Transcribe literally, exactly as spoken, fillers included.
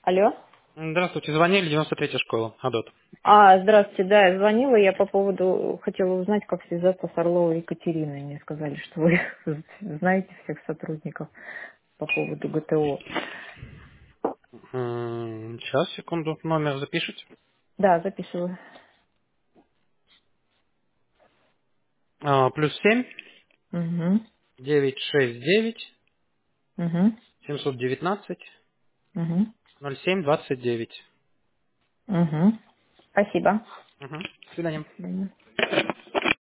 Алло. Здравствуйте, звонили, девяносто третья школа, Адот. А, здравствуйте, да, я звонила, я по поводу, хотела узнать, как связаться с Орловой Екатериной. Мне сказали, что вы знаете всех сотрудников по поводу ГТО. М, Сейчас, секунду, номер запишите. Да, записываю. А, Плюс семь, Угу, девять шесть девять, угу, семьсот девятнадцать, угу, ноль семь двадцать девять. угу. Спасибо. Угу. До свидания. До свидания.